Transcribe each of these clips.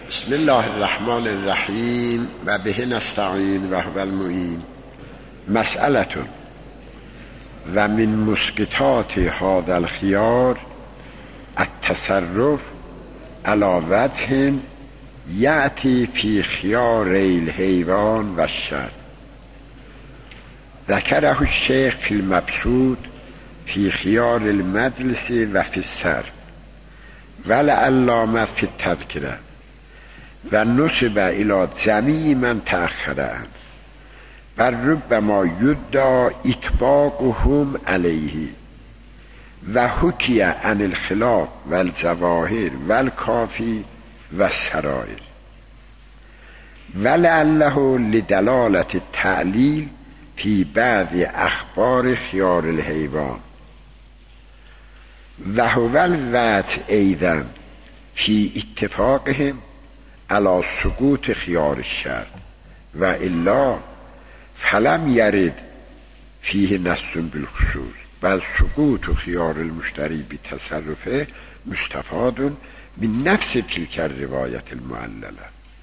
بسم الله الرحمن الرحیم و به نستعین و هو المعین. مسئلتون و من مسکتات هذا الخیار التصرف علی وجه یأتی فی خیار الحیوان و الشر. ذکره الشیخ فی المبسوط فی خیار المجلس و فی الصرف ولعلامه فی التذکره و نسب الى جمیع من تأخر عنه و ربما یدعی اطباقهم علیه و حکی عن الخلاف و الظواهر و الکافی و السرائر ولعله لدلالت التعلیل فی بعض اخبار خیار الحیوان و هو الوجه ایضا فی اتفاقهم علی سقوط خیار الشر و الا فلم یرد فیه نص بالخصوص بل سقوط خیار المشتری بتصرفه مستفاد من نفس تلک الروایت المعلله.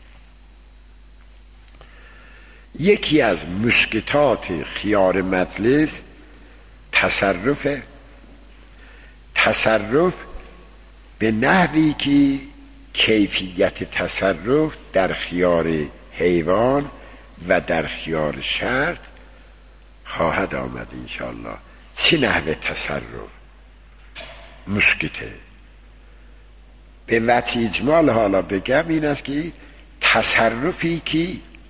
یکی از مسکتات خیار مجلس تصرف به نحوی که کیفیت تصرف در خیار حیوان و در خیار شرط خواهد آمد انشاءالله. چه نحوه تصرف مسکته؟ به وجه اجمال حالا بگم این است که تصرفی که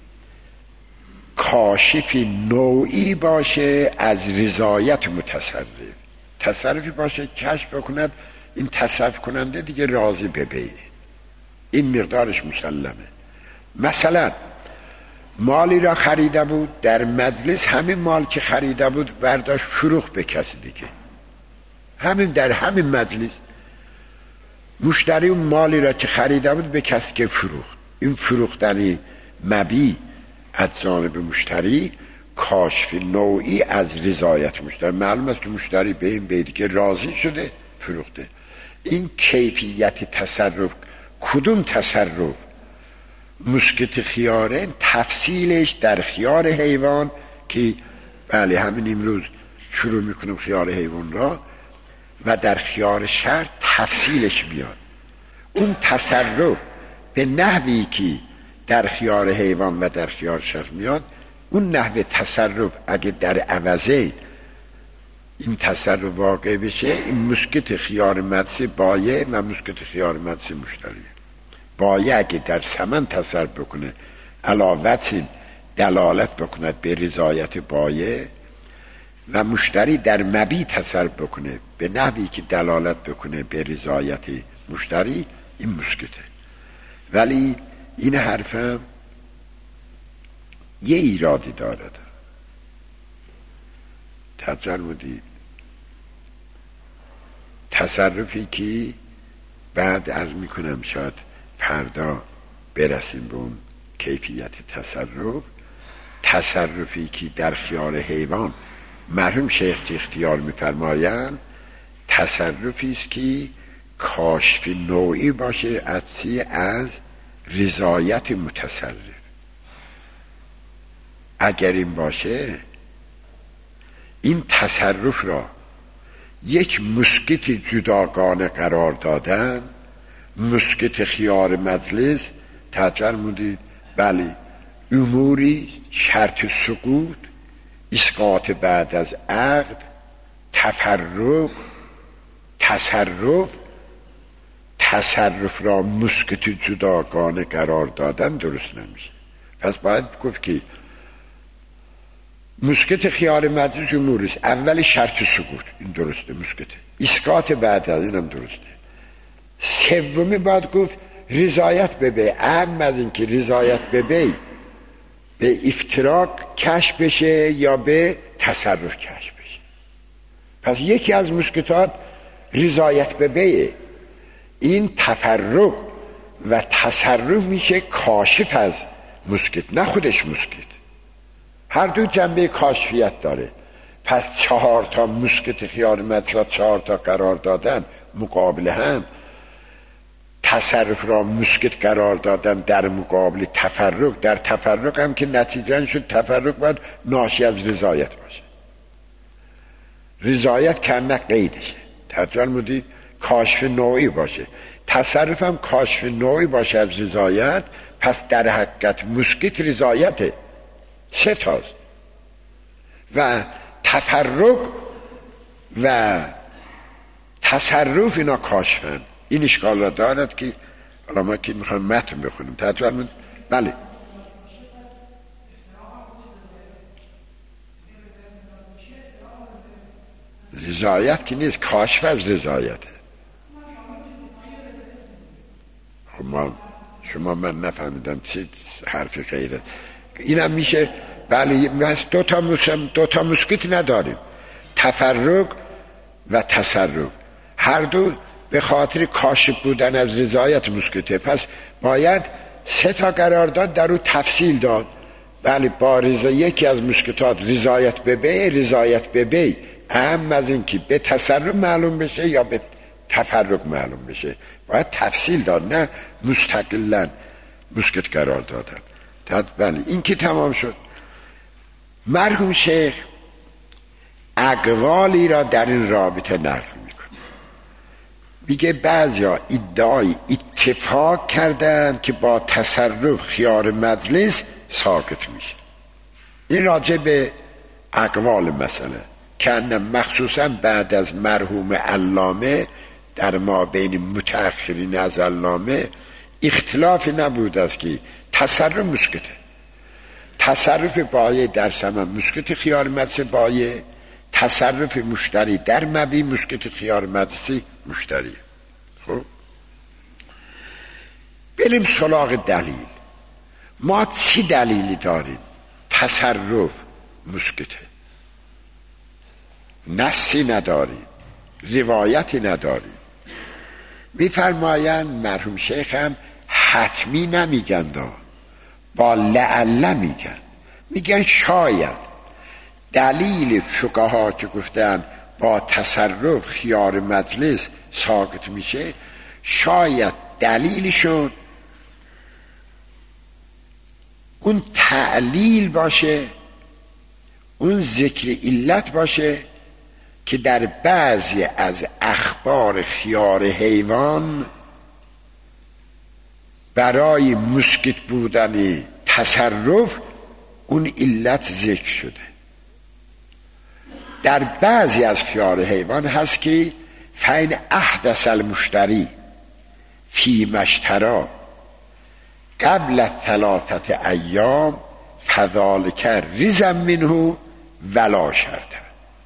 کاشف نوعی باشه از رضایت متصرف، تصرفی باشه کشف بکند این تصرف کننده دیگه راضی ببینه، این مقدارش مسلمه. مثلا مالی را خریده بود، در مجلس همین مال که خریده بود برداشت فروخت به کسی دیگه، همین در همین مجلس مشتری اون مالی را که خریده بود به کسی که فروخت. این فروختنی مبیع از جانب مشتری کاشف نوعی از رضایت مشتری، معلوم است که مشتری به این بیدی که راضی شده فروخته. این کیفیت تصرف، کدوم تصرف مسکت خیاره، تفصیلش در خیار حیوان که بله همین امروز شروع میکنم خیار حیوان را، و در خیار شرط تفصیلش بیاد. اون تصرف به نحوی که در خیار حیوان و در خیار شرط میاد، اون نحوه تصرف اگه در عوضه این تصرف واقع بشه، این مسکت خیار مجلس بایع و مسکت خیار مجلس مشتری. بایع اگه در ثمن تصرف بکنه علاوه دلالت بکند به رضایت بایع و مشتری در مبیع تصرف بکنه به نحوی که دلالت بکنه به رضایت مشتری، این مسکته. ولی این حرفم یه ایرادی دارد. تجربی تصرفی که بعد عرض میکنم شاید فردا برسیم به اون کیفیت تصرفی که در خیال حیوان مرحوم شیخ اختیار میفرمایند، تصرفی است که کاشف نوعی باشه از رضایت متصرف. اگر این باشه، این تصرف را یک مسکت جداگانه قرار دادن، مسکت خیار مجلس تجرمودید بله اموری شرط سقوط، اسقاط بعد از عقد، تفرق، تصرف را مسکت جداگانه قرار دادن درست نمیشه. پس باید گفت که مسکت خیار مجلس امورش اول شرط سقوط، این درسته، مسکته. اسقاط بعد از اینم درسته. سومی باید گفت رضایت ببه، اهم از این که رضایت ببه به افتراق کشف بشه یا به تصرف کشف بشه. پس یکی از مسکتات رضایت ببه، این تفرق و تصرف میشه کاشف از مسکت، نه خودش مسکت. هر دو جنبه کاشفیت داره. پس 4 تا مسکت خیار مجلس 4 تا قرار دادن مقابل هم، تصرف را مسکت قرار دادن در مقابل تفرق، در تفرق هم که نتیجه شد تفرق باید ناشی از رضایت باشه. رضایت کنه قیدشه، توجه مودی کاشف نوعی باشه، تصرف هم کاشف نوعی باشه از رضایت، پس در حقیقت مسکت رضایته. سه تاست و تفرق و تصرف اینا کاشفن. این اشکال را دارد که حالا ما که میخوایم متن بخونیم توجه. بله رضایت که نیست، کاشف از رضایته. خب شما من نفهمیدم چه حرفی غیره اینم میشه. بله دو تا مسکت نداریم، تفرق و تصرف، هر دو به خاطر کاشف بودن از رضایت مسکته. پس باید سه تا قرارداد در او تفصیل داد. بله با یکی از مسکتات رضایت به بی، رضایت به بی اهم از این که به تصرف معلوم بشه یا به تفرق معلوم بشه، باید تفصیل داد، نه مستقلاً مسکت قرار دادن. بله این که تمام شد. مرحوم شیخ اقوالی را در این رابطه نقل میکنه، میگه بعضیا ادعای اتفاق کردن که با تصرف خیار مجلس ساکت میشه. این راجع به اقوال مسئله که مخصوصا بعد از مرحوم علامه در ما بین متأخرین از علامه اختلافی نبود است که تصرف مسکته، تصرف بایه در ثمن مسکت خیار مجلس بایه، تصرف مشتری در مبی مسکت خیار مجلسی مشتری. خب بریم سراغ دلیل. ما چی دلیلی داریم تصرف مسکته؟ نصی نداریم، روایتی نداریم. میفرمایند مرحوم شیخ هم حتمی نمیگن، با لعله میگن شاید دلیل فقها که گفتن با تصرف خیار مجلس ساکت میشه، شاید دلیلشون اون تعلیل باشه، اون ذکر علت باشه که در بعضی از اخبار خیار حیوان برای مسکت بودن تصرف اون علت ذکر شده. در بعضی از خیار حیوان هست که فین احدث المشتری فی مشترا قبل 3 ایام فذالک رزا منه ولا شرط.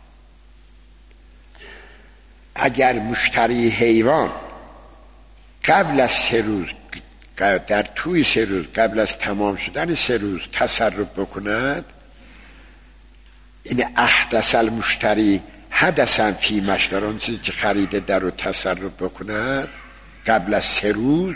اگر مشتری حیوان قبل از 3 روز، در توی 3 روز قبل از تمام شدن 3 روز تصرف بکند، این احدث المشتری حدثا فی مشتری، اون چیزی که خریده در رو تصرف بکند قبل از 3 روز،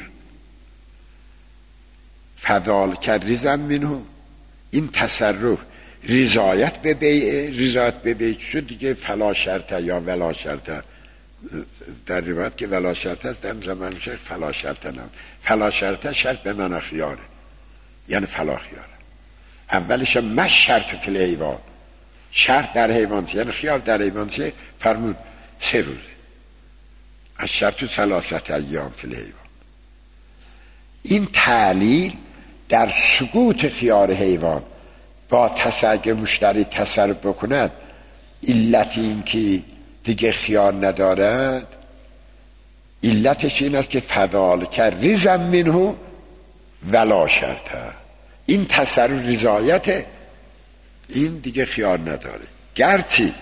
فذالک رزا منه، این تصرف رضایت به بیع، رضایت به بیع شد دیگه، فلا شرطه یا ولا شرطه. در روایت که ولا شرطه است، در زمان شیخ فلا شرطه نام. فلا شرطه شرط به معنی خیاره، یعنی فلا خیاره. اولش مش شرط فی الحیوان، شرط در حیوان یعنی خیار در حیوان چه فرمود 3 روزه، از شرط 3 ایام فی الحیوان. این تعلیل در سقوط خیار حیوان با تصرف مشتری تصرف بکند، علت این که دیگه خیار ندارد، علتش این است که فذالک رزا منه ولا شرطه، این تصرف رضایت، این دیگه خیار نداره. گرچه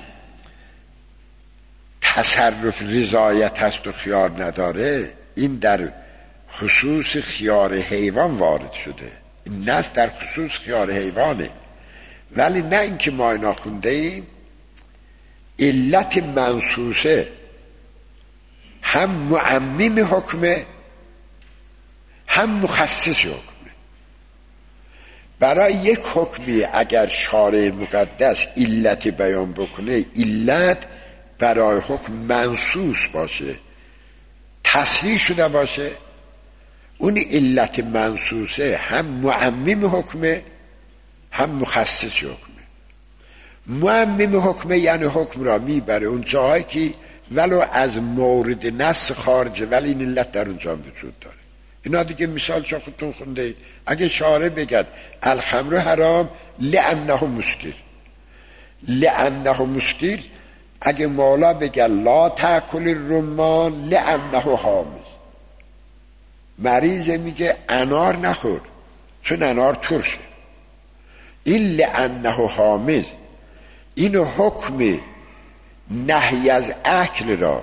تصرف رضایت هست و خیار نداره، این در خصوص خیار حیوان وارد شده، این نص در خصوص خیار حیوانه. ولی نه اینکه ما اینا خونده ایم، علت منصوصه هم معمم حکمه هم مخصص حکمه. برای یک حکمی اگر شارع مقدس علت بیان بکنه، علت برای حکم منصوص باشه، تصریح شده باشه، اون علت منصوصه هم معمم حکمه هم مخصص حکمه. معمم حکمه یعنی حکم را میبره اون جایی که ولو از مورد نص خارجه ولی این علت در اونجا وجود داره. اینا دیگه مثالش خودتون خونده اید. اگه شارع بگد الخمر حرام لانه مسکر، لانه مسکر، اگه مولا بگه لا تاکل الرمان لانه حامض، مریض میگه انار نخور چون انار ترشه، این لانه حامض این حکم نهی از اکل را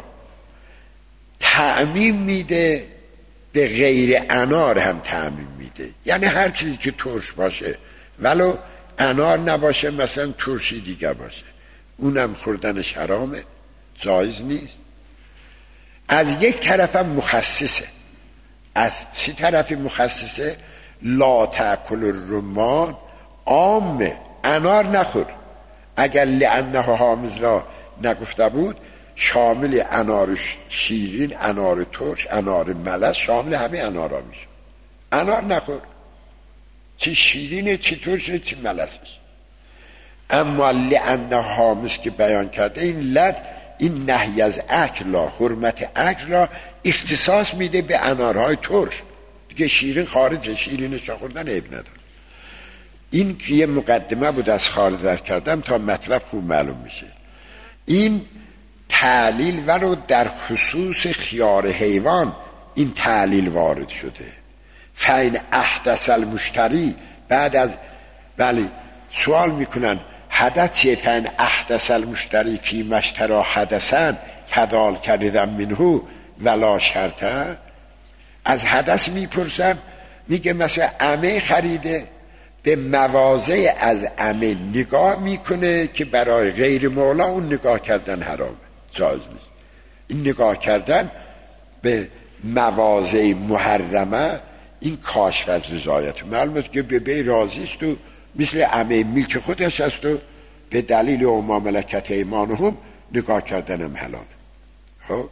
تعمیم میده، به غیر انار هم تعمیم میده. یعنی هر چیزی که ترش باشه ولو انار نباشه، مثلا ترشی دیگه باشه، اونم خوردنش حرامه، جایز نیست. از یک طرف هم مخصصه. از چی طرفی مخصصه؟ لا تاکل الرمان عامه، انار نخور. اگر لانه حامض را نگفته بود شامل انار شیرین، انار ترش، انار ملس، شامل همه انارا میشه. انار نخور، چی شیرینه چی ترشه چی ملسه. اما لانه حامض که بیان کرده این لد، این نهی از اکل را، حرمت اکل را اختصاص میده به انارهای ترش دیگه. شیرین خارجه، شیرینش خوردن عیب نداره. این که یه مقدمه بود از خارج در کردم تا مطلب خوب معلوم میشه. این تعلیل ولو در خصوص خیار حیوان این تعلیل وارد شده. فین احدث المشتری، بعد از بله سوال میکنن حدث چیه؟ فین احدث المشتری فی مشترا حدثن فضال کردم منهو ولا شرطه. از حدث میپرسن، میگه مثلا عمه خریده، به مواضع از عمه نگاه میکنه که برای غیر مولا اون نگاه کردن حرامه، جایز نیست. این نگاه کردن به مواضع محرمه این کاشف از رضایت. معلومه که به بی راضی است و مثل عمه ملک خودش است و به دلیل اوما ملکت ایمانهم نگاه کردنم حلاله. خب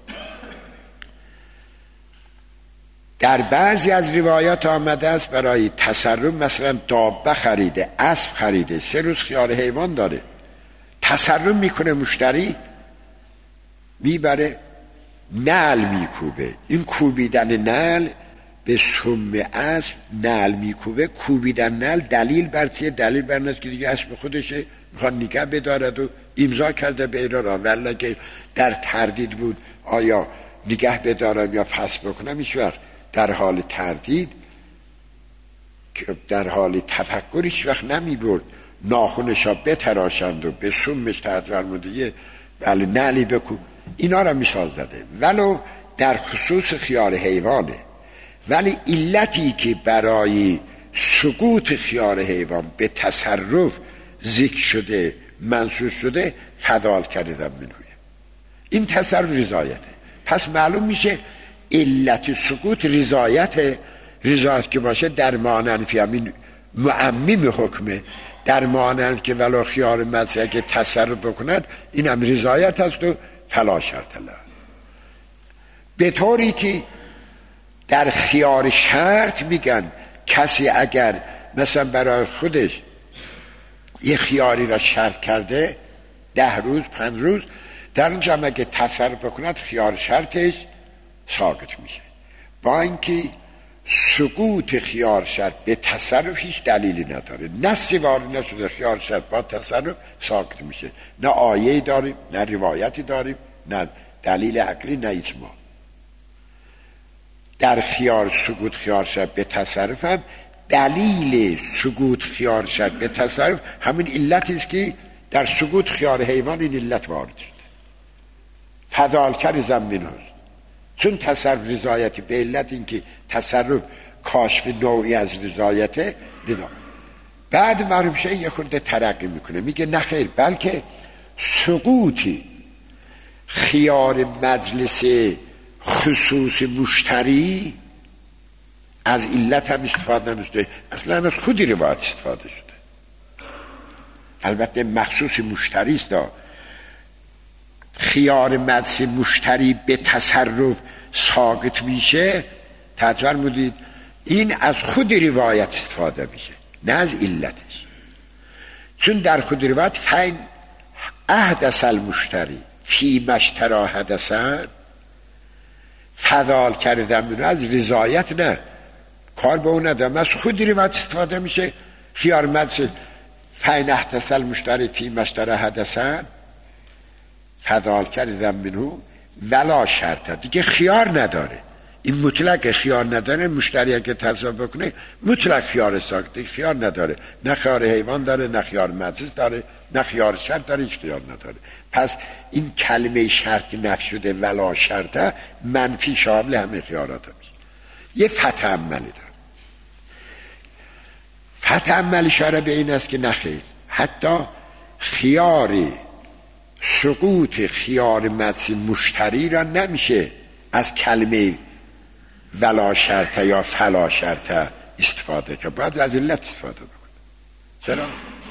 در بعضی از روایات آمده است برای تصرف، مثلا دابه خریده، اسب خریده، 3 روز خیار حیوان داره، تصرف میکنه مشتری، میبره نعل میکوبه. این کوبیدن نعل به سم اسب نعل میکوبه. کوبیدن نعل دلیل بر چیه؟ دلیل بر نست که دیگه اسب خودشه، میخواد نگه بدارد و امضا کرده به ایران. ولی که در تردید بود آیا نگه بدارم یا فسخ بکنم، هیچ وقت در حال تردید که در حال تفکرش وقت نمی برد ناخونش ها بتراشند و به سمش تحت فرموده بله نعلی بکن. اینا را مثال زده ولو در خصوص خیار حیوانه. ولی علتی که برای سقوط خیار حیوان به تصرف ذکر شده، منصوص شده، فضال کردم منویه. این تصرف رضایته. پس معلوم میشه علت سقوط رضایت که باشه در مانند فی همین معمم حکمه، در مانند که ولو خیار مدسه اگه تصرف بکند این هم رضایت هست و فلا شرط الله. به طوری که در خیار شرط میگن کسی اگر مثلا برای خودش یه خیاری را شرط کرده 10 روز 5 روز، در اونجا اگه تصرف بکند خیار شرطش ساقط میشه. با اینکه سقوط خیار شرط به تصرف هیچ دلیلی نداره، نصی وارد نشده خیار شرط با تصرف ساقط میشه. نه آیه داریم، نه روایتی داریم، نه دلیل عقلی، نه اجماع. در سقوط خیار شرط به تصرف هم دلیل سقوط خیار شرط به تصرف همین علتی است که در سقوط خیار حیوان این علت وارد شده. فضال کردم منه، چون تصرف رضایتی به علت این که تصرف کاشف نوعی از رضایته ندا. بعد معلوم شه یه خورده ترقی میکنه، میگه نخیر، بلکه سقوطی خیار مجلس خصوص مشتری از علت هم استفاده نشده، اصلا از خودی روایت استفاده شده. البته مخصوص مشتری است. خیار مجلس مشتری به تصرف ساقط میشه. تطور مودید این از خود روایت استفاده میشه نه از علتش، چون در خود روایت فین احدث المشتری فی مشترا حدثن فضال کردن منو از رضایت نه، کار به اون ندارم، از خود روایت استفاده میشه. خیار مدرسه فین احدث المشتری فی مشترا حدثن فضال کردن منو ولا شرطه، دیگه خیار نداره. این مطلق خیار نداره، مشتری اگه تصرف بکنه مطلق خیار ساکته، خیار نداره، نه خیار حیوان داره، نه خیار مجلس داره، نه خیار شرط داره، هیچ خیار نداره. پس این کلمه شرط که نفی شده ولا شرطه منفی شامل همه خیارات میشه. یه فتح عملی داره. فتح عملی اشاره به این است که نخیر، حتی خیار سقوط خیار مجلس مشتری را نمیشه از کلمه ولا شرطه یا فلا شرطه استفاده که باید از علت استفاده بکنه. چرا؟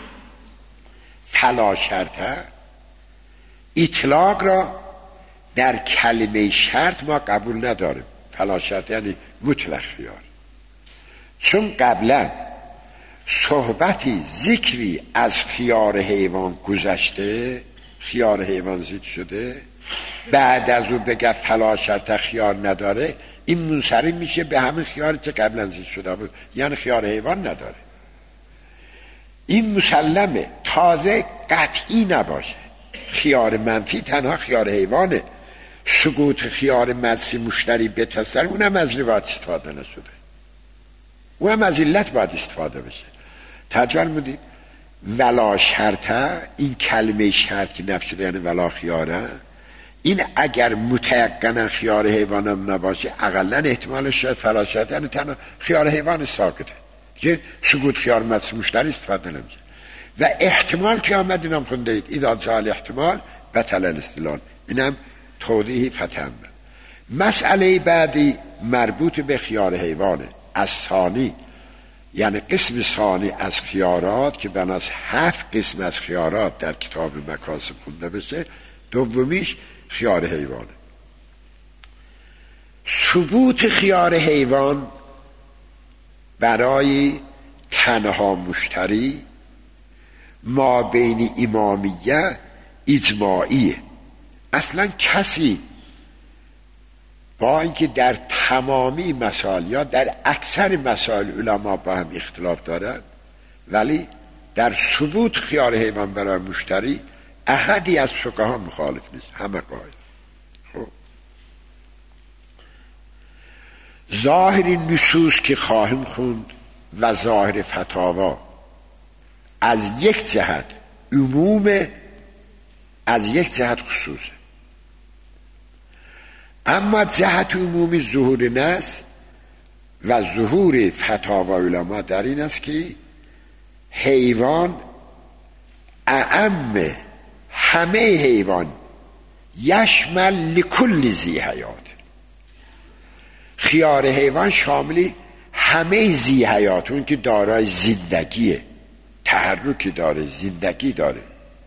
فلا شرطه اطلاق را در کلمه شرط ما قبول نداریم. فلا شرطه یعنی مطلق خیار، چون قبلا صحبتی ذکری از خیار حیوان گذشته، خیار حیوان ذکر شده، بعد از او بگه فلا شرطه خیار نداره، این منصرف میشه به همین خیاری که قبلا ذکر شده بود، یعنی خیار حیوان نداره. این مسلمه، تازه قطعی نباشه. خیار منفی تنها خیار حیوانه، سقوط خیار مجلس مشتری به تصرف اونم از روایت استفاده نشده، اونم از علت باید استفاده بشه. توجه بودید ولا شرطه، این کلمه شرط که نفی شده یعنی ولا خیاره، این اگر متیقنا خیار حیوانم نباشه اقلا احتمالش شاید فلا شرطه یعنی تنها خیار حیوان ساکته که سقوط خیار مجلس مشتری استفاده نمیشه. و احتمال که آمد اینم خونده اید اذا جاء احتمال بطل الاستدلال، اینم توضیحی فتح. مسئله بعدی مربوط به خیار حیوانه، از ثانی، یعنی قسم ثانی از خیارات که بناس 7 قسم از خیارات در کتاب مکاسب خونده بشه، دومیش خیار حیوانه. ثبوت خیار حیوان برای تنها مشتری ما بین امامیه اجماعیه. اصلا کسی با اینکه در تمامی مسائل یا در اکثر مسائل علما با هم اختلاف دارند، ولی در ثبوت خیار حیوان برای مشتری احدی از فقها مخالف نیست، همه قائل. خب ظاهر نصوص که خواهیم خوند و ظاهر فتاوا از یک جهت عموم، از یک جهت خصوصه. اما جهت عمومی ظهور نص و ظهور فتاوا علما در این است که حیوان اعم همه حیوان یشمل لکل ذی حیات، خیار حیوان شاملی همه ذی حیات، اون که دارای زندگیه، تحرکی داره، زندگی داره.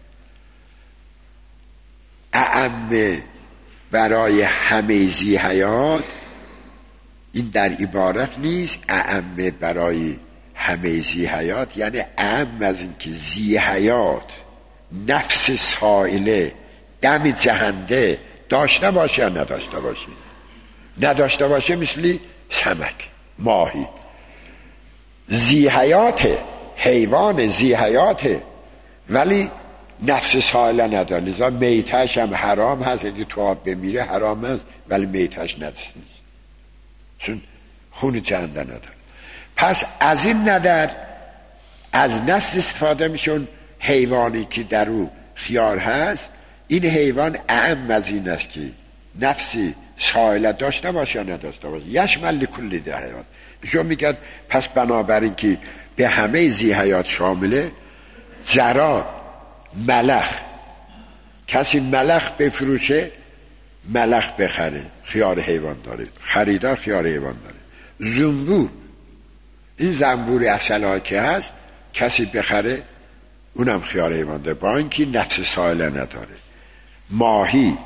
اعم برای همه ذی حیات، این در عبارت نیست اعم برای همه ذی حیات، یعنی اعم از این که ذی حیات نفس سائله دم جهنده داشته باشه یا نداشته باشه. نداشته باشه مثل سمک، ماهی، ذی حیاته، حیوان ذی حیاته ولی نفس سائله نداره، لذا میتش هم حرام هست، اگه تو آب بمیره حرام هست ولی میتش نجس نیست چون خون جهنده نداره. پس از این نظر از نسل استفاده میشون حیوانی که در او خیار هست، این حیوان اعم از این است که نفسی سائله داشته باشه یا نداشته باشه، یشمل لکل ذی حیات. میشون میگه پس بنابراین که به همه ذی حیات شامله، جراد، ملخ، کسی ملخ بفروشه ملخ بخره، خیار حیوان داره، خریدار خیار حیوان داره. زنبور، این زنبور اصل که هست کسی بخره اونم خیار حیوان داره با اینکه نفس سائله نداره. ماهی،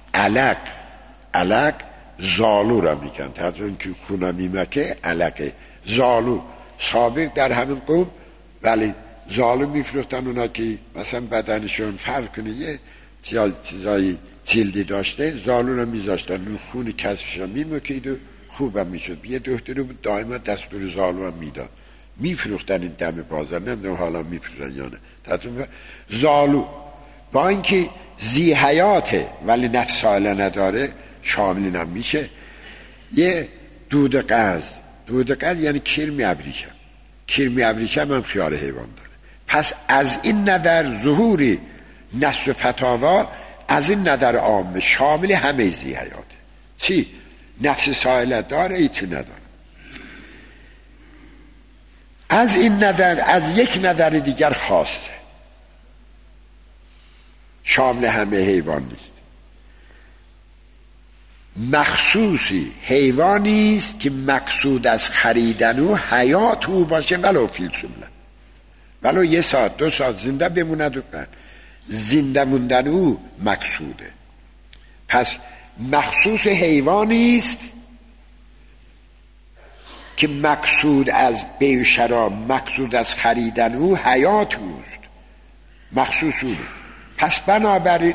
علق زالو را میکن، تا از اون که خونه میمکه علقه زالو سابق در همین قوم ولی زالو میفروختن، اونا که مثلا بدنشون فرق کنه یه چیزای جلدی داشته زالو رو میذاشتن، اون خون کسفش رو میمکید و خوبم میشد. یه دختری بود دائما دستور زالو هم میداد، میفروختن این دم بازار، نمیدونم حالا میفروختن یا نه. زالو با اینکه ذی حیاته ولی نفس سائله نداره شامل هم میشه. یه دود قز یعنی کرمی ابریشم، کرمی ابریشم هم خیار حیوان داره. پس از این نظر ظهوری نصف فتاوا از این نظر عامه شامل همه ذی حیاته. چی؟ نفس سائله داره، هیچی نداره. از این نظر از یک نظر دیگر خاصه، شامل همه حیوان نیست. مخصوصی حیوانی است که مقصود از خریدن او حیات او باشه، ولو فیل سمله، ولو 1 ساعت 2 ساعت زنده بموند و زنده موندن او مقصوده. پس مخصوص حیوانی است که مقصود از بیع و شرا، مقصود از خریدن او حیات اوست، مخصوص اونه. پس بنابراین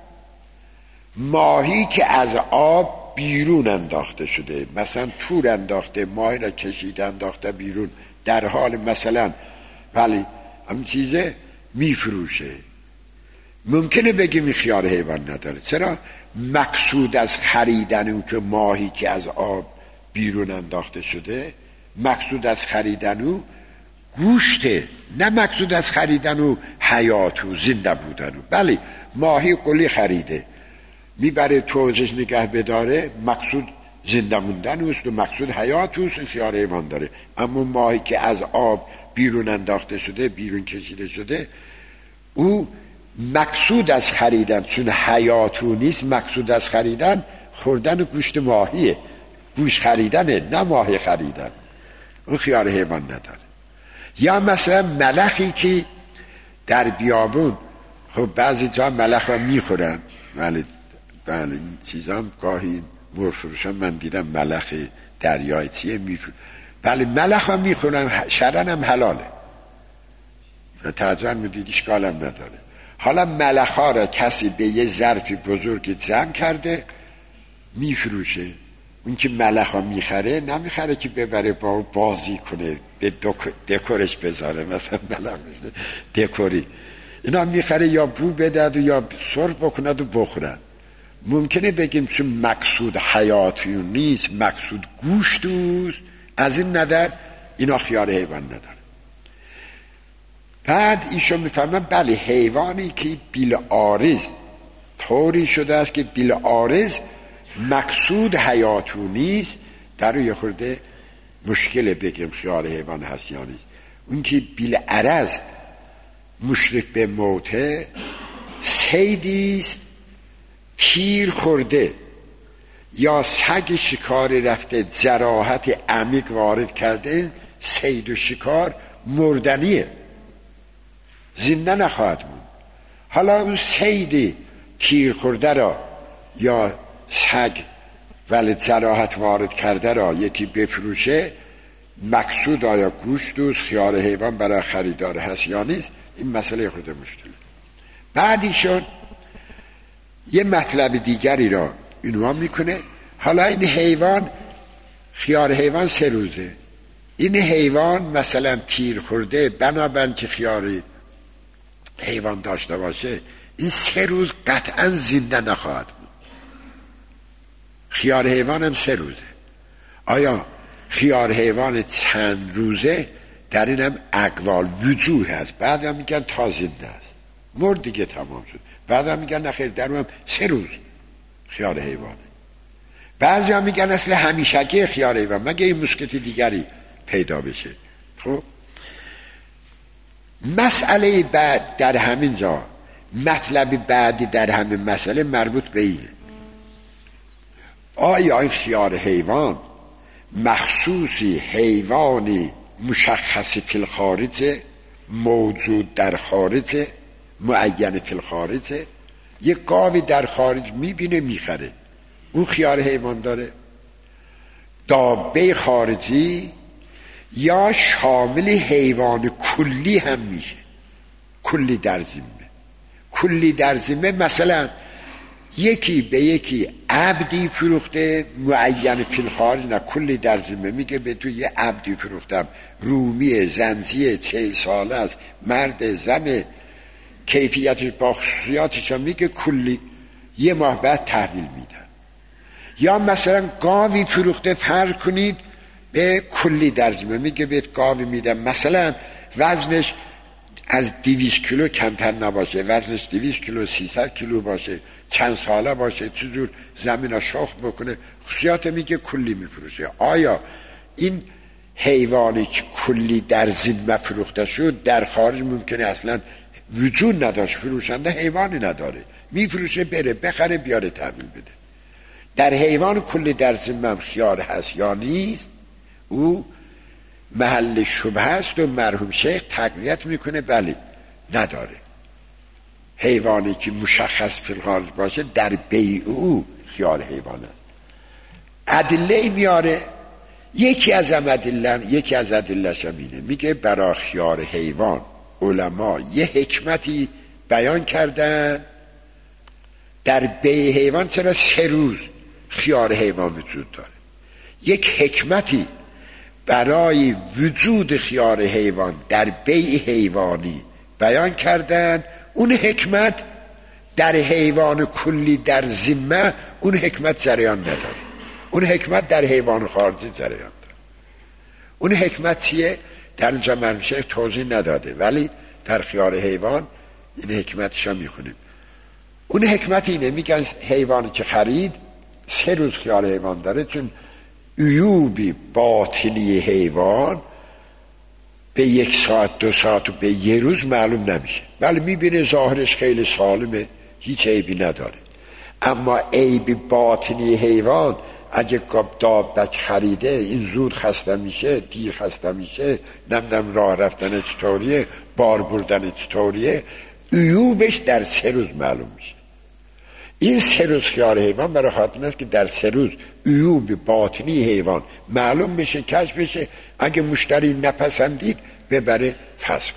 ماهی که از آب بیرون انداخته شده، مثلا تور انداخته، ماهی را کشیده انداخته بیرون، در حال مثلا ولی همین چیزه میفروشه، ممکنه بگیم خیار حیوان نداره. چرا؟ مقصود از خریدن او که ماهی که از آب بیرون انداخته شده، مقصود از خریدن او گوشته، نه مقصود از خریدن او حیات و زنده بودن او. بله ماهی قلی خریده میبره توزش نگه بداره، مقصود زنده موندن اوست و مقصود حیات اوست، خیار حیوان داره. اما ماهی که از آب بیرون انداخته شده، بیرون کشیده شده، او مقصود از خریدن، چون حیاتو نیست، مقصود از خریدن خوردن گوشت ماهیه، گوشت خریدنه نه ماهی خریدن، اون خیار حیوان نداره. یا مثلا ملخی که در بیابون، خب بعضی جا ملخ رو میخورن، ولی این چیزا هم گاهی مرفروشان من دیدم ملخ دریای چیه میخورن، ولی ملخ رو میخورن، شرن هم حلاله، تعجب میدید اشکال هم نداره. حالا ملخا را کسی به یه ظرفی بزرگی جمع کرده میفروشه، اون که ملخا میخره نمیخره که ببره با بازی کنه به دکورش بذاره، مثلا ملخ میشه دکوری، اینا میخره یا بو بدد و یا سرخ بکند و بخورن. ممکنه بگیم چون مقصود حیاتی نیست، مقصود گوشت اوست، از این نظر اینا خیار حیوان نداره. بعد ایشون میفرمان بله حیوانی که بالعارض طوری شده است که بالعارض مقصود حیاتو نیست، در رو یه خورده مشکله بگیم خیار حیوان هست یا نیست. اون که بالعرض مشرک به موته، صیدیست تیر خورده یا سگ شکاری رفته جراحت عمیق وارد کرده، صید و شکار مردنیه، زنده نخواهد بود. حالا اون صید تیر خورده را یا سگ ولی جراحت وارد کرده را یکی بفروشه، مقصود آیا گوشت دوست خیار حیوان برای خریدار هست یا نیست، این مسئله خود مشکله. بعدیشون یه مطلب دیگری را عنوان میکنه. حالا این حیوان خیار حیوان 3 روزه، این حیوان مثلا تیر خورده، بنابراین که خیار حیوان داشته باشه این 3 روز قطعا زنده نخواهد بود. خیار حیوان هم 3 روزه. آیا خیار حیوان چند روزه؟ در این هم اقوال وجوه هست. بعد هم میگن تا زنده است، مرد دیگه تمام شد. بعد هم میگن نخیر در هم 3 روز خیار حیوانه. بعضی هم میگن اصل همیشگی خیار حیوان مگه این مشکل دیگری پیدا بشه. خب مسئله بعد در همین جا، مطلب بعدی در همین مسئله مربوط به اینه، آیا این خیار حیوان مخصوصی حیوانی مشخصی فی الخارج، موجود در خارج، معین فی الخارج، یک گاوی در خارج میبینه میخره، اون خیار حیوان داره. دابه خارجی یا شامل حیوان کلی هم میشه. کلی در ذمه، کلی در ذمه مثلا یکی به یکی عبدی فروخته معین فی الخارج، نه کلی در ذمه میگه به تو یه عبدی فروختم، رومی زنزیه 40 ساله است، مرد زن، کیفیتش با خصوصیاتش هم میگه کلی، یه ماه بعد تحویل میدن. یا مثلا گاوی فروخته فرض کنید به کلی در ذمه میگه بهت گاوی میدم، مثلا وزنش از 200 کیلو کمتر نباشه، وزنش 200 کیلو 300 کیلو باشه، چند ساله باشه، چجور زمین ها شخم بکنه، خصوصیات میگه کلی میفروشه. آیا این حیوانی که کلی در ذمه فروخته شد در خارج ممکنه اصلا وجود نداشت، فروشنده حیوانی نداره، میفروشه بره بخره بیاره تحویل بده. در حیوان کلی در ذمه هم خیار هست یا نیست، او محل شبهه است و مرحوم شیخ تقویت میکنه بله نداره. حیوانی که مشخص فی الخارج باشه در بیع او خیار حیوان است. ادله میاره، یکی از ادله‌اش اینه، میگه برای خیار حیوان علما یه حکمتی بیان کردن، در بیع حیوان چرا 3 روز خیار حیوان وجود داره. یک حکمتی برای وجود خیار حیوان در بیع حیوانی بیان کردن، اون حکمت در حیوان کلی در ذمه اون حکمت جریان نداره، اون حکمت در حیوان خارجی جریان داره. اون حکمت چیه؟ در اینجا مرحوم شیخ توضیح نداده، ولی در خیار حیوان این حکمتش هم میخونیم. اون حکمت اینه، میگن حیوانی که خرید 3 روز خیار حیوان داره، چون عیوبی باطنی حیوان به 1 ساعت 2 ساعت و به 1 روز معلوم نمیشه، ولی میبینه ظاهرش خیلی سالمه، هیچ عیبی نداره. اما عیب باطنی حیوان اگه دابت خریده این زود خسته میشه، دیر خسته میشه، نمیدونم راه رفتن چطوریه، بار بردن چطوریه، عیوبش در 3 روز معلوم میشه. این 3 روز خیار حیوان برای خاطر است که در 3 روز عیوب باطنی حیوان معلوم بشه، کشف بشه، اگه مشتری نپسندید ببره فسخ.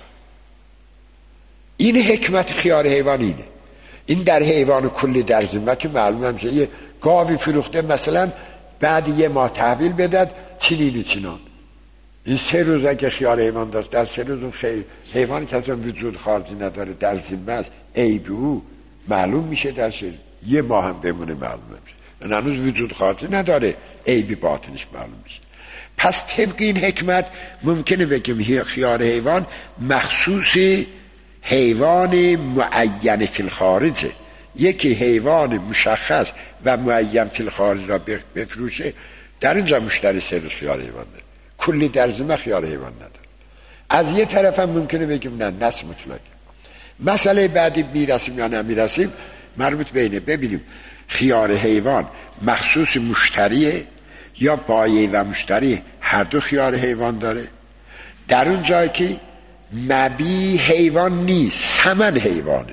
این حکمت خیار حیوان اینه. این در حیوان کلی در ذمه که معلوم میشه. یه گاوی فروخته مثلا بعد 1 ماه تحویل بدد چنین چنان، این 3 روز اگه خیار حیوان داشت در 3 روز اون حیوانی که اصلا وجود خارجی نداره در ذمه است، عیب او معلوم میشه، در 1 ماه هم بمونه معلوم نمیشه، هنوز وجود خارجی نداره، عیبی باطنش معلوم میشه. پس طبق این حکمت ممکنه بگیم خیار حیوان مخصوص حیوان معین فی الخارجه، یکی حیوان مشخص و معین فی الخارج را بفروشه، در اینجا مشتری 3 روز خیار حیوان داره، کلی در ذمه خیار حیوان نداره. از یه طرف هم ممکنه بگیم نه، نص مطلقه. مسئله بعدی میرسیم یا نمیرسیم مربوط به اینه، ببینیم خیار حیوان مخصوص مشتریه یا بایع و مشتری هر دو خیار حیوان داره. در اون جایی که مبیع حیوان نیست، ثمن حیوانه،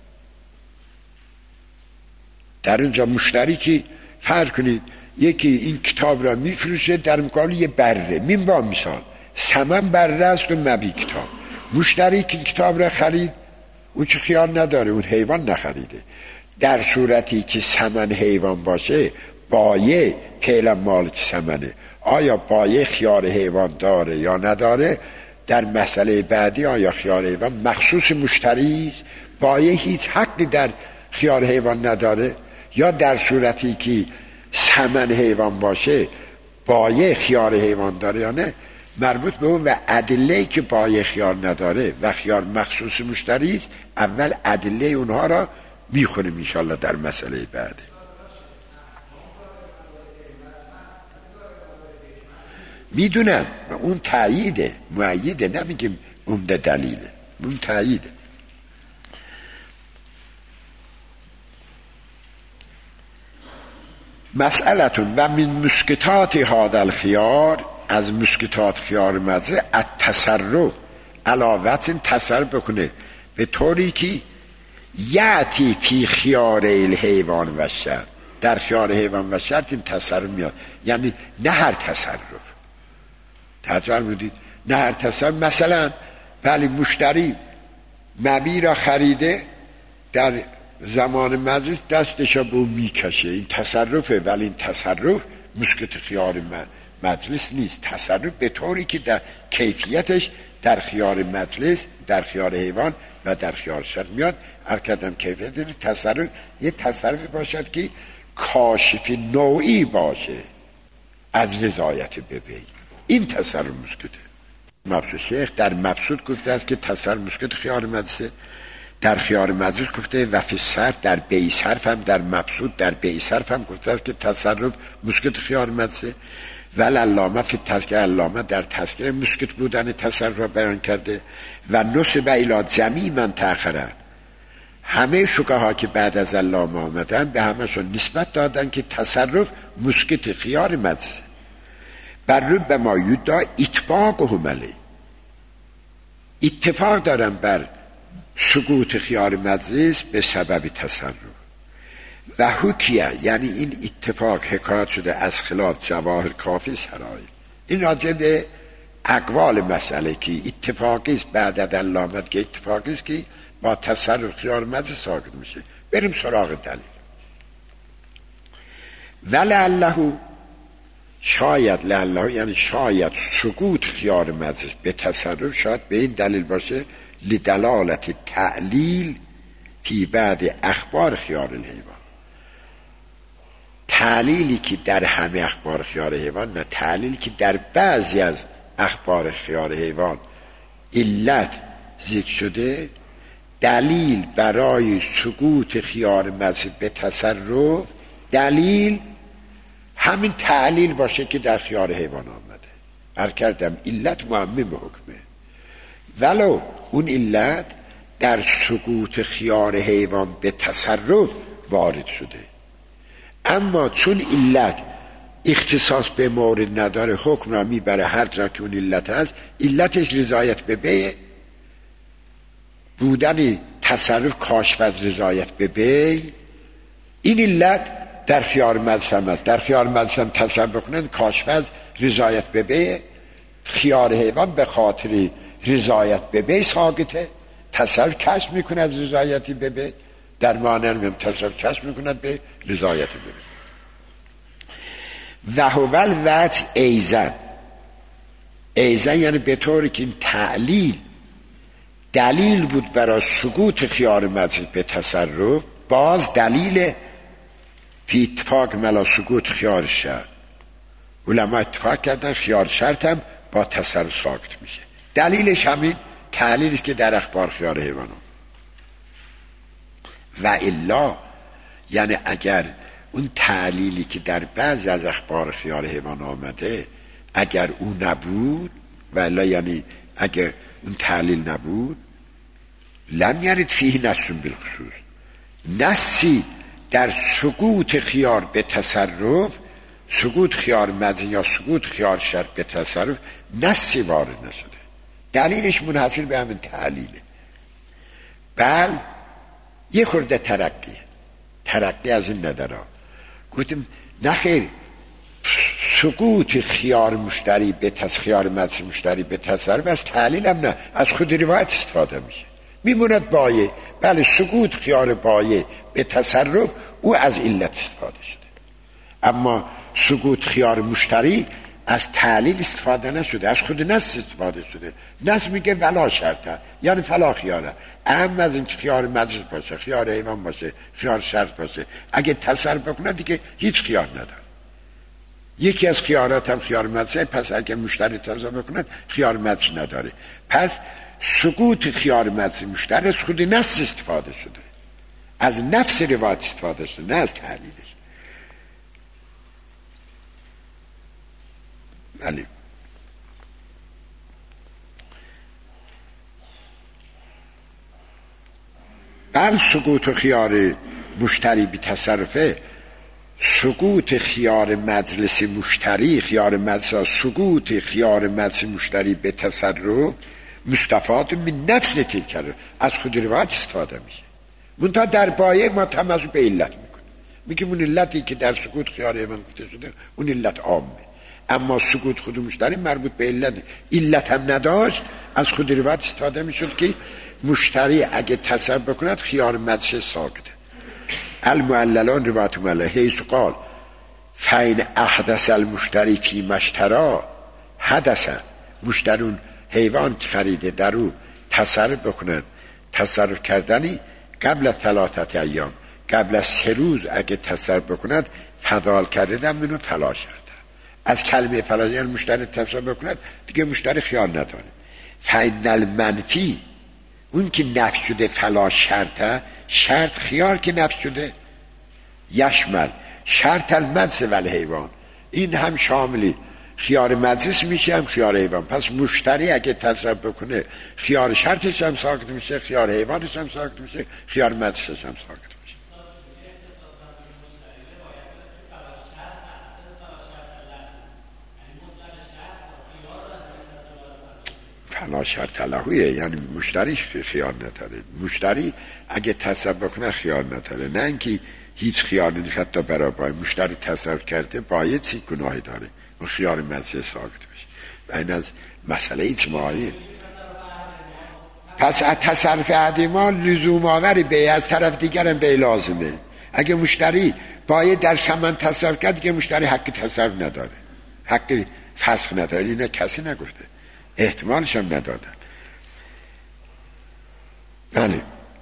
در اونجا مشتری که فرض کنید یکی این کتاب را میفروشه در مقابل یه بره، با مثال ثمن بره است و مبیع کتاب، مشتری که کتاب را خرید اون چه خیال نداره، اون حیوان نخریده. در صورتی که ثمن حیوان باشه بایع فعلا مالک ثمنه. آیا بایع خیار حیوان داره یا نداره؟ در مسئله بعدی آیا خیار حیوان مخصوص مشتری است، بایع هیچ حقی در خیار حیوان نداره، یا در صورتی که ثمن حیوان باشه بایع خیار حیوان داره یا نه؟ مربوط به اون و ادله که بایع خیار نداره و خیار مخصوص مشتری است، اول ادله اونها را میخونیم انشاءالله در مسئله بعدی. میدونم اون تاییده، مؤیده، نمیگیم عمده دلیله، اون تاییده. مسئلتون و من مسکتات هذا الخيار، از مسکتات خیار مزه التسرع، علاوت تصرف بکنه به طوری که یعتی فی خیار الحیوان و شر، در خیار حیوان و شرط این تصرف میاد، یعنی نه هر تصرف، توجه بودید؟ نه هر تصرف. مثلا ولی مشتری مبی را خریده، در زمان مجلس دستش به اون میکشه، این تصرفه، ولی این تصرف مسکت خیار مجلس نیست. تصرف به طوری که در کیفیتش در خیار مجلس، در خیار حیوان و در خیار شرط میاد. کردم کیفیت تصرف یه تصرف باشد که کاشف نوعی باشه از رضایت به بی، این تصرف مسکته. مبسوط شیخ در مبسوط گفته است که تصرف مسکت خیار مجلسه، در خیار مجلس گفته و فی صرف، در بی صرف هم، در مبسوط در بی صرف هم گفته است که تصرف مسکت خیار مجلسه. ول علامه فی تذکره، علامه در تذکره مسکت بودن تصرف را بیان کرده. و نسب الی جمیع من تأخره، همه فقها که بعد از علامه آمدن به همشون نسبت دادن که تصرف مسکت خیار مجلسه. بر رب ما یدعا اتفاقهم علیه، اتفاق دارن بر سقوط خیار مجلس به سبب تصرف. و حکیه، یعنی این اتفاق حکایت شده از خلاف جواهر کافی سرای. این راجع به اقوال مسئله که اتفاقی است بعد از علامت که اتفاقی است که با تصرف خیار مجلس ساقط میشه. بریم سراغ دلیل. ولعله، شاید، لعله یعنی شاید سقوط خیار مجلس به تصرف شاید به این دلیل باشه لدلالت تعلیل فی بعد اخبار خیار الحیوان، تعلیلی که در همه اخبار خیار حیوان نه، تعلیلی که در بعضی از اخبار خیار حیوان علت ذکر شده، دلیل برای سقوط خیار مجلس به تصرف، دلیل همین تعلیل باشه که در خیار حیوان آمده. کردم علت معمم حکمه، ولو اون علت در سقوط خیار حیوان به تصرف وارد شده، اما چون علت اختصاص به مورد نداره حکم را میبره هر جا که اون علت هست. علتش رضایت به بی بودن تصرف کاشف از رضایت به بی، این علت در خیار مجلس هم هست. در خیار مجلس هم تصرف بکنن کاشف از رضایت به بی، خیار حیوان به خاطر رضایت به بی ساقطه، تصرف کشف میکنه از رضایتی به بی، در مانن هم تصرف کشف میکند به رضایت به بی. و هو الوجه ایزن، ایزن یعنی به طوری که این تعلیل دلیل بود برای سقوط خیار مجلس به تصرف، باز دلیل فی اتفاق ملا سقوط خیار شرط. علما اتفاق کردن خیار شرط هم با تصرف ساقط میشه. دلیلش همین تعلیلی که در اخبار خیار حیوان و الا، یعنی اگر اون تعلیلی که در بعضی از اخبار خیار حیوان آمده اگر اون نبود، و الا یعنی اگر اون تعلیل نبود، لم یرد فیه نص بالخصوص، نصی در سقوط خیار به تصرف، سقوط خیار مجلس یا سقوط خیار شرط به تصرف نصی وارد نشده. دلیلش منحصر به همین تعلیله. بل یه خورده ترقی از این نداره. گفتیم نخیر، سقوط خیار مشتری به خیار مجلس مشتری به تصرف از تعلیل هم نه، از خود روایت استفاده میشه، میموند بایه. بله سقوط خیار بایه به تصرف او از علت استفاده شده، اما سقوط خیار مشتری از تعلیل استفاده نشده، از خود نص استفاده شده. نص میگه ولا شرطه، یعنی فلا خیاره، اهم از این خیار مجلس باشه، خیار حیوان باشه، خیار شرط باشه، اگه تصرف بکنه دیگه هیچ خیار نداره. یکی از خیارات هم خیار مجلسه، پس اگه مشتری تصرف بکنه خیار مجلس نداره. پس سقوط خیار مجلس مشتری از خود نص استفاده شده، از نفس روایت استفاده شده، نه از تعلیلش. بله. بل سقوط خیار مشتری بی تصرفه، سقوط خیار مجلس مشتری، خیار مجلس، سقوط خیار مجلس مشتری به تصرف مستفاد من نفس تلک، از خود روایت استفاده میشه. منتها در بایه ما تماس به علت میکنه، میگه اون علتی که در سقوط خیار حیوان گفته شده اون علت عامه، اما سکوت خود مشتری مربوط به علت هم نداشت، از خود روایت استفاده میشد که مشتری اگه تصرف بکند خیار مجلس ساکته. المعللان روایت معلل حیث قال فین احدث المشتری فی مشترا حدثا، مشترون حیوان خریده در او تصرف بکنن، تصرف کردنی قبل از 3 ایام، قبل از 3 روز اگه تصرف بکند فضال کردن منو فلا شرطه. از کلمه فلا یعنی مشتری تصرف بکند دیگه مشتری خیار نداره. فین المنفی اون که نفی شده فلا شرطه، شرط خیار که نفی شده، یشمل شرط المجلس و الحیوان، این هم شاملی خیار مجلس میشه هم خیار حیوان. پس مشتری اگه تصرف بکنه خیار شرطش هم ساکت میشه، خیار حیوانش هم ساکت میشه، خیار مجلسش هم ساکت میشه. فلا شرط لهویه، یعنی مشتری خیار نداره. مشتری اگه تصرف بکنه خیار نداره، نه اینکه هیچ خیار نیست. حتی برای مشتری تصرف کرده باید چی گناهی داره، اون خیار مجلس ساکت بشه و این از مسئله اجماعی. پس از تصرف عدیما لزوم آوری به از طرف دیگرم به لازمه. اگه مشتری باید در ثمن تصرف کرد که مشتری حق تصرف نداره، حق فسخ نداره، اینه کسی نگفته، احتمالش هم ندادن. بله.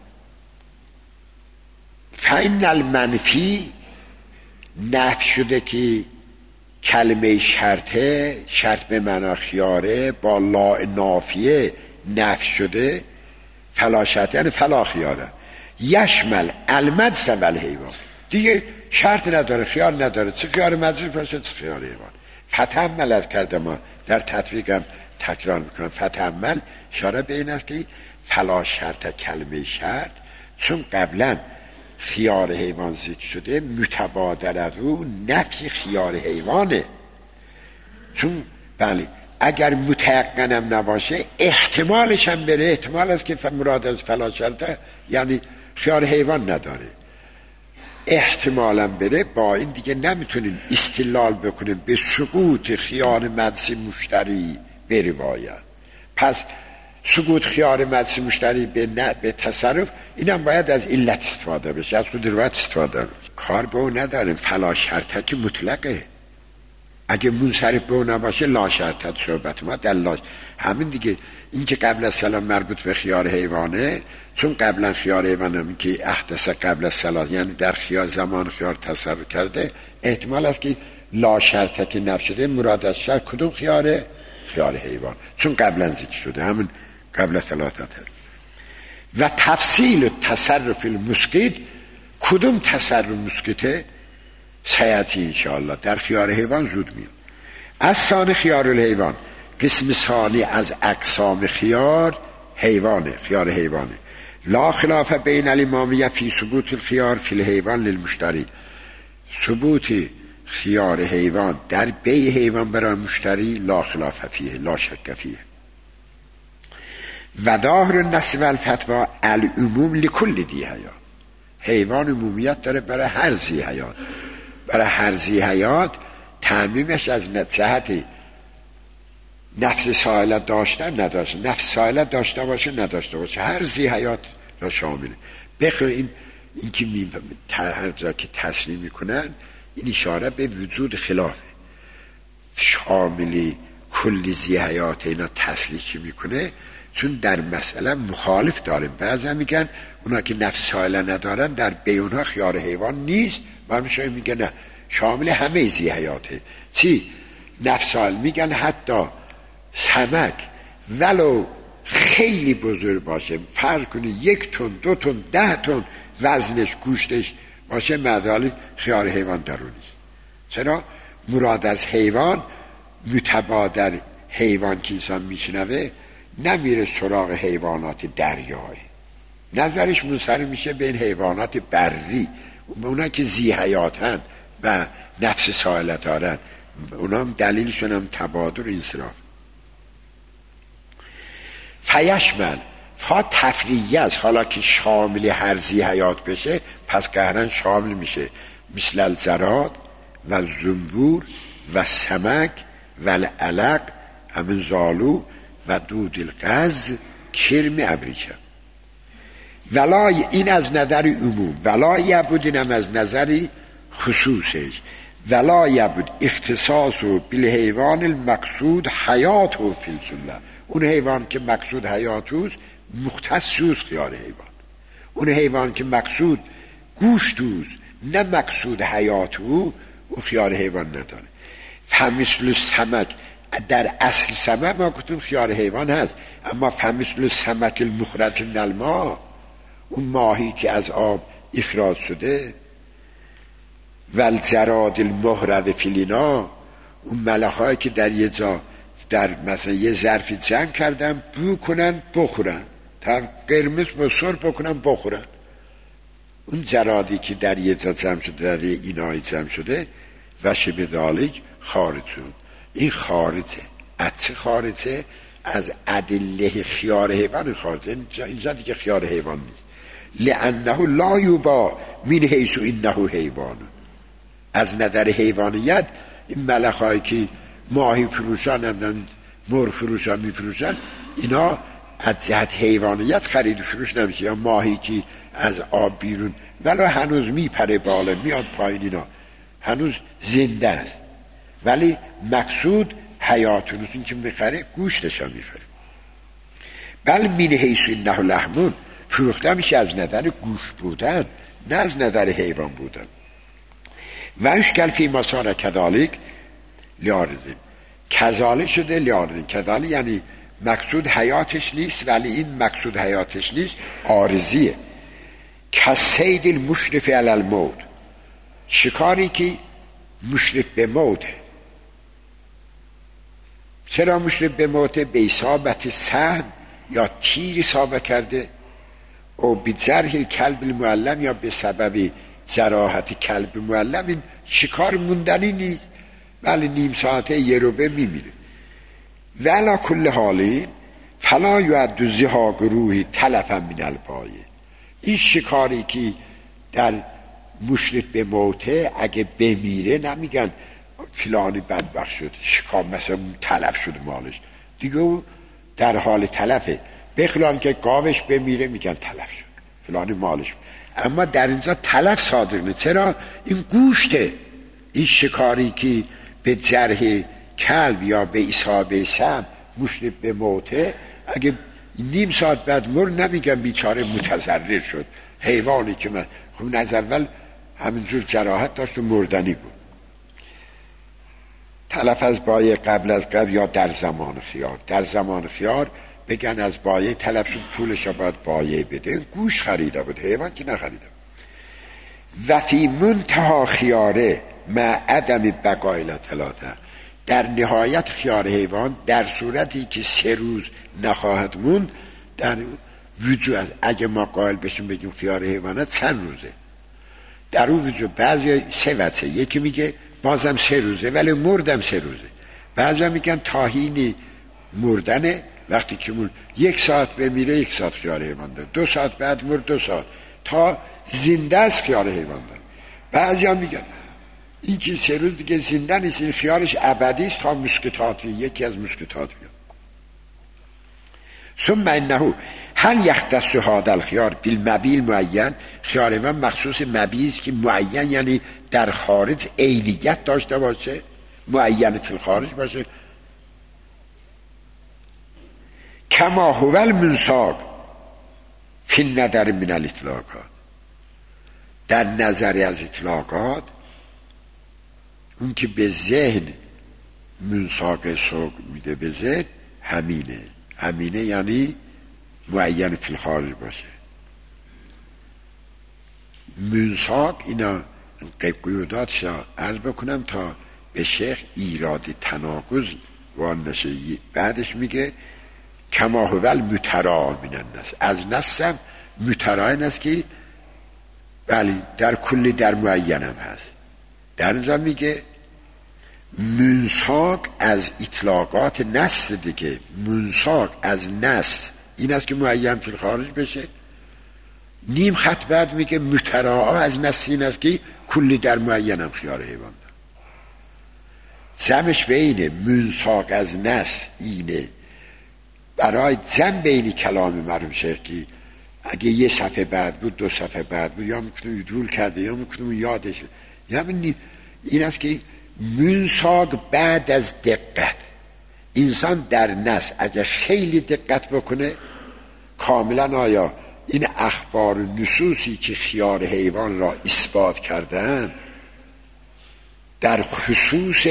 فین المنفی نفی شده که کلمه شرطه، شرط به معنا خیاره، با لا نافیه نفی شده، فلا شرط یعنی فلا خیاره. یشمل المجلس و الحیوان، دیگه شرط نداره، خیار نداره، چه خیار مجلس باشه چه خیار حیوان. فتحمل کرده، ما در تطبیقم تکرار میکنم، فتحمل اشاره به این است که فلا شرط کلمه شرط چون قبلا خیار حیوان ذکر شده، متبادر از او نفی خیار حیوانه. چون بله اگر متیقنم نباشه احتمالش هم بره، احتمال است که مراد از فلا شرطه یعنی خیار حیوان نداره، احتمالم بره، با این دیگه نمیتونیم استدلال بکنیم به سقوط خیار مجلس مشتری به روایت. پس سقوط خیار مجلس مشتری به تصرف، اینم باید از علت استفاده بشه، از خود روایت استفاده بشه. کار به اون نداریم، فلا شرطه که مطلقه، اگه منصرف به اون نباشه لا شرطه صحبت ما دلاش همین دیگه. این که قبل از سلام مربوط به خیار حیوانه، چون قبلا خیار حیوانه که احدث قبل از سلام یعنی در خیار زمان خیار تصرف کرده، احتمال است که لا شرطه که نفی شده مراد از شرط کدوم خیاره؟ خیار حیوان، چون قبلا ذکر شده همون قبل ثلاثته. و تفصیل تصرف المسکت، کدوم تصرف مسکته؟ سیاتی انشاءالله در خیار حیوان زود میاد. از ثانی خیار الحیوان، قسم ثانی از اقسام خیار حیوانه، خیار حیوانه. لا خلاف بین الامامیه فی ثبوت الخیار فی الحیوان للمشتری، ثبوت خیار حیوان در بیع حیوان برای مشتری لا خلاف فیه، لا شک فیه. و ظاهر النص و الفتوا العموم لکل ذی حیات، حیوان عمومیت داره برای هر ذی حیات، برای هر ذی حیات تعمیمش از جهت نفس سائلت داشتن نداشته، نفس سائلت داشته باشه نداشته باشه، هر ذی حیات را شامله. بخیر این که هر جا که تسلیم میکنن این اشاره به وجود خلافه، شاملی کلی ذی حیات اینا تسلیک میکنه، چون در مسئله مخالف داریم. بعضا میگن اونا که نفس سائله ندارن در بیونها خیار حیوان نیست، و همیشه میگن نه شامل همه ذی حیاته. چی؟ نفس سائل میگن حتی سمک ولو خیلی بزرگ باشه، فرض کنی 1 تن 2 تن 10 تن وزنش گوشتش باشه، مدالی خیار حیوان درونی. چرا؟ مراد از حیوان متبادر حیوان که انسان میشنوه نمیره سراغ حیوانات دریایی، نظرش منصرف میشه به این حیوانات بری، اونا که ذی حیاتن و نفس سائلت دارن، اونا هم دلیلشون هم تبادر انصراف. فیشمل فا تفریعی است، حالا که شامل هر ذی حیات بشه پس قهرن شامل میشه، مثل الزراد و زنبور و سمک والعلق همین زالو و دود القز کرم ابریشم. ولای این از نظر عموم، ولای بود اینم از نظر خصوصش. ولای بود اختصاص و بالحیوان المقصود حیات و فی الجمله، اون حیوان که مقصود حیاتوست مختصوست خیار حیوان. اون حیوان که مقصود گوشتوست نه مقصود حیاتو، اون خیار حیوان نداره. فمثل سمک، در اصل سمک ما گفتیم خیار حیوان هست، اما فمثل سمک المخرج من الماء، اون ماهی که از آب اخراج شده، والجراد المهرد فی الاناء، اون ملخایی که در یه جا در مثلا یه ظرفی جمع کردن بو کنن بخورن، تا قرمز با سر بکنن بخورن. اون جرادی که در یه جا جمع شده، در یه اینای جمع شده، و شبه ذالک خارجون، این خارجه. از چه خارجه؟ از ادله خیار حیوان خارجه. اینجا دیگه خیار حیوان نیست. لانه لا یباع من حیث انه حیوان، از نظر حیوانیت این ملخایی که ماهی فروشان هم مرغ فروشان میفروشن، اینا از جهت حیوانیت خرید و فروش نمیشه. یا ماهی که از آب بیرون ولی هنوز میپره بالا میاد پایین، اینا هنوز زنده است، ولی مقصود حیاتون این که میخره گوشتش هم میخره. بل من حیث انه لحمون، فروخته میشه از نظر گوشت بودن نه از نظر حیوان بودن. و اشکل فی مسار کذالک لیارزین، کذالک شده لیارزین. کذالک یعنی مقصود حیاتش نیست، ولی این مقصود حیاتش نیست، عارضیه. کسید المشرف علی الموت، شکاری که مشرف به موته. چرا مشرف به موته؟ به اصابت سهم یا تیر اصابه کرده، او بجرح کلب المعلم، یا به سبب جراحت کلب معلم. این شکار موندنی نیست، ولی نیم ساعته یه روبه میمیره. ولا کل حالی فلا یعد زهاق روحی تلفا من البایه، این شکاری که در مشرف به موته اگه بمیره نمیگن فلانی بدبخت شد، شکار مثلا تلف شد مالش، دیگه در حال تلفه. بخلان که گاوش بمیره میگن تلف شد فلانی مالش، اما در اینجا تلف صادق نیست. چرا؟ این گوشته. این شکاری که به جرح کلب یا به اصابه سم مشرف به موته، اگه نیم ساعت بعد مرد نمیگن بیچاره متضرر شد، حیوانی که من خب از اول همینجور جراحت داشت و مردنی بود. تلف از بایه قبل از قبل یا در زمان خیار. در زمان خیار بگن از بایه تلف شد، پولش باید بایه بده، گوش خریده بود، حیوان که نخریده. و فی منتها خیاره مع عدم بقایل ثلاثه، در نهایت خیار حیوان در صورتی که 3 روز نخواهد موند در وجود، اگه ما قائل بشیم بگیم خیار حیوانات چند روزه، در اون وجود بعضی 3 وجه، یکی میگه بازم 3 روزه ولی مردم 3 روزه، بعضی میگن تاهین مردنه، وقتی که مرد 1 ساعت بمیره 1 ساعت خیار حیوان داره، 2 ساعت بعد مرد 2 ساعت تا زنده است خیار حیوان داره. بعضی هم میگن این که 3 روز دیگه زنده نیست، این خیارش ابدی است تا مسکتاتی، یکی از مسکتات بیاد. ثم انه هل یختص هذا الخيار بالمبیل معین، خیار حیوان مخصوص مبیل است که معین یعنی در خارج عینیت داشته باشه، معین فی الخارج باشه. کما هو المنساق فی النظر من الاطلاقات، در نظر از اطلاقات اون که به ذهن منساق سوق میده به ذهن همینه یعنی معین فی الخارج باشه. منساق اینا قیوداتش عرض بکنم تا به شیخ ایراد تناقض وان نشه. بعدش میگه کما هو المترا من الناس، از نسم مترا این است که بلی در کلی در معین هم هست. در اینجا میگه منساق از اطلاقات نص دیگه، منساق از نص این است که معین فی الخارج بشه. نیم خط بعد میگه متراعا از نص این است که کلی در معین هم خیار حیوان دار. زمش بینه منساق از نس اینه برای زم بینی کلام مرحوم شیخی اگه یه صفحه بعد بود 2 صفحه بعد بود یا میکنم دول کرده یا میکنم یادش یعنی این است که منساق بعد از دقت انسان در نس اگه خیلی دقت بکنه کاملا آیا این اخبار و نصوصی که خیار حیوان را اثبات کردن در خصوص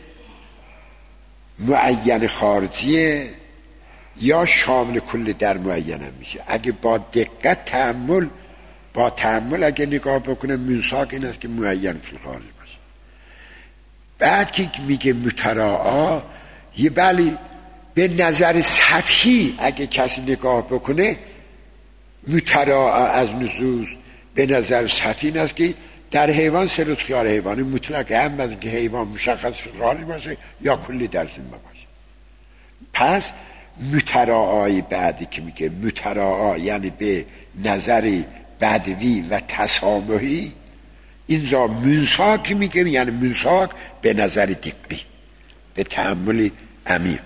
معین خارجیه یا شامل کل در معین هم میشه اگه با دقت تأمل اگه نگاه بکنه منساق این است که معین فی الخارج باشه. بعد که میگه متراعا یه بلی به نظر سطحی اگه کسی نگاه بکنه متراعا از نصوص به نظر سطحی این است که در حیوان سرود خیار حیوانی مطلق هم از که حیوان مشخص فی الخارج باشه یا کلی در ذمه باشه. پس متراعای بعدی که میگه متراعا یعنی به نظر بدوی و تسامحی اینجا منساق میگه یعنی منساق به نظر دقیق به تأمل عمیق.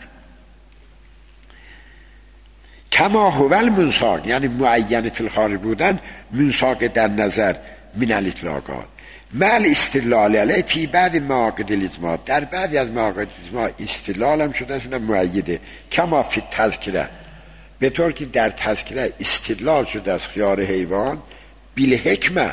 کما هو المنساق یعنی معین فی الخارج بودن منساق در نظر من الاطلاقات مال استدلال علیه فی بعد مواقع الاجماع در بعضی از مواقع الاجماع استدلال هم شده است معیده کما فی تذکره به طور که در تذکره استدلال شده از خیار حیوان بالحکمه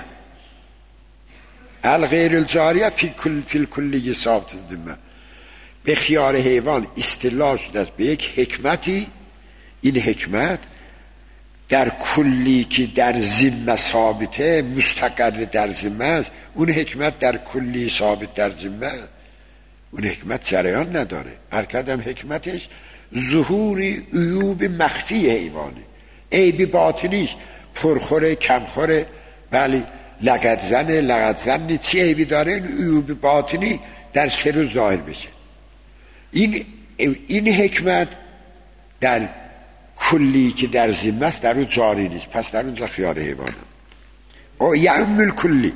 الغیر الجاریه فی الکلی ثابت الذمه به خیار حیوان استدلال شده است به یک حکمتی این حکمت در کلی که در ذمه ثابته مستقر در ذمه است اون حکمت در کلی ثابت در ذمه اون حکمت جریان نداره ارکدم حکمتش ظهور عیوب مخفی حیوانه عیب باطنیش پرخوره کمخوره ولی لگد زنی چی عیبی داره این عیوب باطنی در سر ظاهر بشه این حکمت در کلی که در ذمه است در اون جاری نیست پس در اونجا خیار حیوانه او یعم الکلی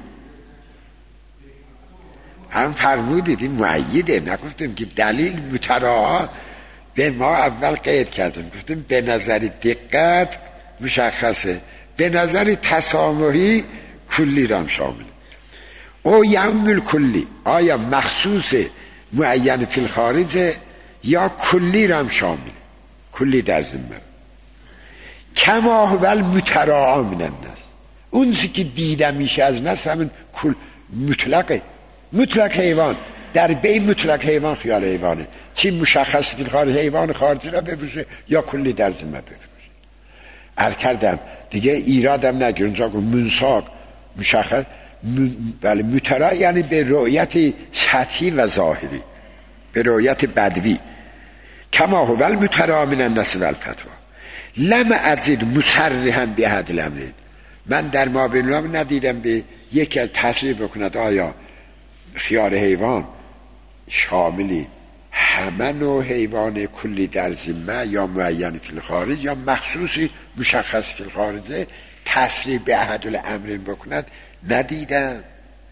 هم فرمودید این معیده نگفتیم که دلیل متراعا به ما اول قید کردیم گفتیم به نظر دقت مشخصه به نظر تسامحی کلی را هم شامل او یعم الکلی آیا مخصوص معین فی الخارج یا کلی را هم شامل کلی در ذمه کما هو المتراعا من الناس اون چیزی که دیده میشه از ناس همین مطلقه مطلق حیوان در بین مطلق حیوان خیال حیوانه چی مشخص فی الخارج حیوان خارجی را بفروشه یا کلی در ذمه بفروشه عرض کردم دیگه ایرادم نگیر اونجا که منساق مشخص ولی متراعا یعنی به رؤیت سطحی و ظاهری به رؤیت بدوی کما هو المتراعا من الناس والفتوی لم اجد مصرحا باحد الامرین من در ما بینام ندیدم به یکی از تصریح بکند آیا خیار حیوان شاملی همه نوع حیوان کلی در ذمه یا معین فی الخارج یا مخصوصی مشخص فی الخارج تصریح به احد الامرین بکند ندیدم.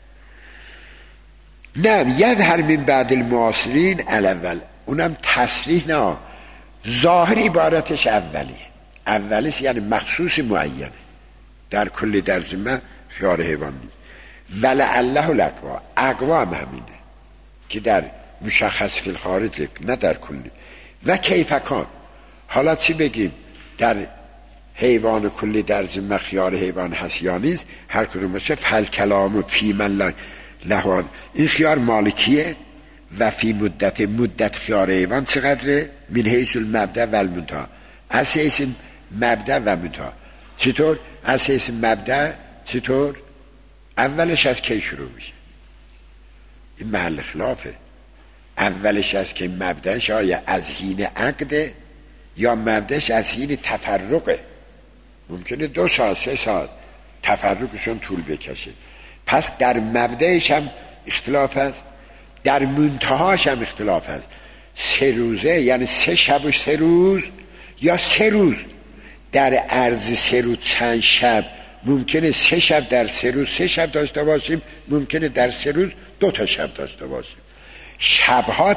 نه یظهر من بعد المعاصرین الاول اونم تصریح نه ظاهر عبارتش اولیش یعنی مخصوص معینه در کلی در ذمه خیار حیوان نیست ولعله الاقوا اقوا هم همینه که در مشخص فی الخارج نه در کلی و کیفکان حالا چی بگیم در حیوان کلی در ذمه خیار حیوان هست یا نیست هر کدوم باشه فل کلام فی من لحاظ این خیار مالکیه و فی مدت خیار حیوان چقدره من حیث المبدأ و المنتهی از حیث مبدأ و منتهی چطور از حیث مبدأ چطور اولش از کی شروع میشه این محل خلافه اولش از که مبدأش آیا از حین عقده یا مبدأش از حین تفرقه ممکنه 2 ساعت 3 ساعت تفرقشون طول بکشه پس در مبدأش هم اختلاف هست در منتهاش هم اختلاف هست 3 روزه یعنی 3 شب و 3 روز یا 3 روز در عرض 3 روز چند شب ممکنه 3 شب در 3 روز 3 شب داشته باشیم ممکنه در 3 روز 2 تا شب داشته باشیم شبها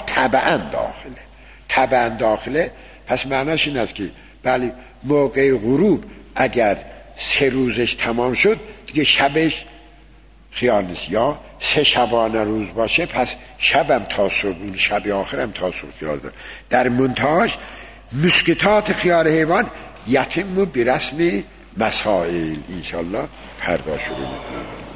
طبعا داخله. پس معناش این است که بله موقع غروب اگر 3 روزش تمام شد دیگه شبش خیال نیست، یا 3 شبانه روز باشه پس شبم تا صبح، اون شب آخرم تا صبح خیال داره. در منتهاش مسکتات خیار حیوان یتم برسم مسائل انشالله فردا شروع میکنیم.